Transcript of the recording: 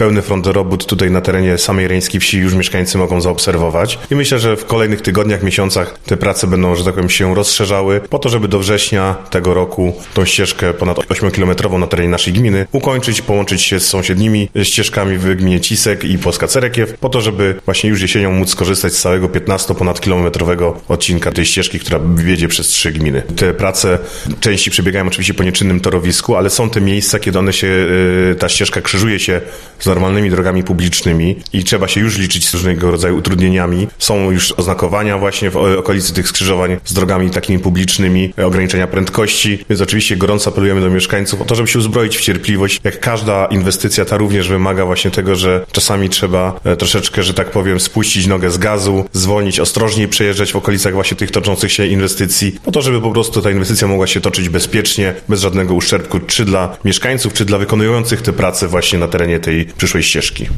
pełny front robót tutaj na terenie samej Reńskiej Wsi już mieszkańcy mogą zaobserwować. I myślę, że w kolejnych tygodniach, miesiącach te prace będą, że tak powiem, się rozszerzały po to, żeby do września tego roku tą ścieżkę ponad 8-kilometrową na terenie naszej gminy ukończyć, połączyć się z sąsiednimi ścieżkami w gminie Cisek i Płoska Cerekiew, po to, żeby właśnie już jesienią móc skorzystać z całego 15-ponadkilometrowego odcinka tej ścieżki, która wiedzie przez 3 gminy. Te prace części przebiegają oczywiście po nieczynnym torowisku, ale są te miejsca, kiedy ta ścieżka krzyżuje się z normalnymi drogami publicznymi i trzeba się już liczyć z różnego rodzaju utrudnieniami. Są już oznakowania właśnie w okolicy tych skrzyżowań z drogami takimi publicznymi, ograniczenia prędkości, więc oczywiście gorąco apelujemy do mieszkańców o to, żeby się uzbroić w cierpliwość. Jak każda inwestycja, ta również wymaga właśnie tego, że czasami trzeba troszeczkę, że tak powiem, spuścić nogę z gazu, zwolnić, ostrożniej przejeżdżać w okolicach właśnie tych toczących się inwestycji, po to, żeby po prostu ta inwestycja mogła się toczyć bezpiecznie, bez żadnego uszczerbku, czy dla mieszkańców, czy dla wykonujących te prace właśnie na terenie tej przyszłej ścieżki.